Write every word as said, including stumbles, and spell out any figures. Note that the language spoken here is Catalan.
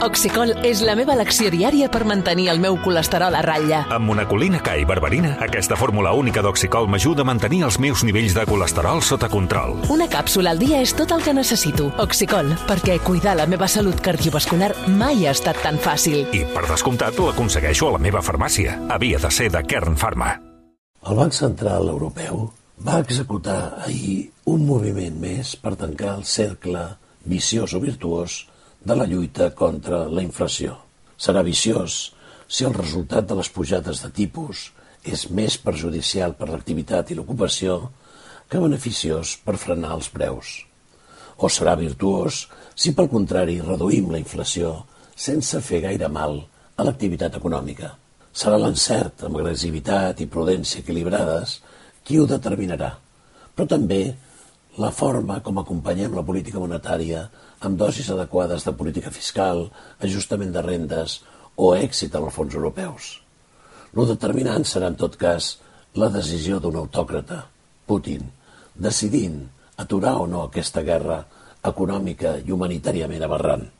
Oxicol és la meva elecció diària per mantenir el meu colesterol a ratlla. Amb monacolina K i berberina, aquesta fórmula única d'Oxicol m'ajuda a mantenir els meus nivells de colesterol sota control. Una càpsula al dia és tot el que necessito. Oxicol, perquè cuidar la meva salut cardiovascular mai ha estat tan fàcil. I, per descomptat, l'aconsegueixo a la meva farmàcia. Havia de ser de Kern Pharma. El Banc Central Europeu va executar ahir un moviment més per tancar el cercle viciós o virtuós de la lluita contra la inflació. Serà viciós si el resultat de les pujades de tipus és més perjudicial per l'activitat i l'ocupació que beneficiós per frenar els preus. O serà virtuós si, pel contrari, reduïm la inflació sense fer gaire mal a l'activitat econòmica. Serà l'encert, amb agressivitat i prudència equilibrades, qui ho determinarà, però també la forma com acompanyem la política monetària amb dosis adequades de política fiscal, ajustament de rendes o èxit en els fons europeus. Lo determinant serà, en tot cas, la decisió d'un autòcrata, Putin, decidint aturar o no aquesta guerra econòmica i humanitàriament aberrant.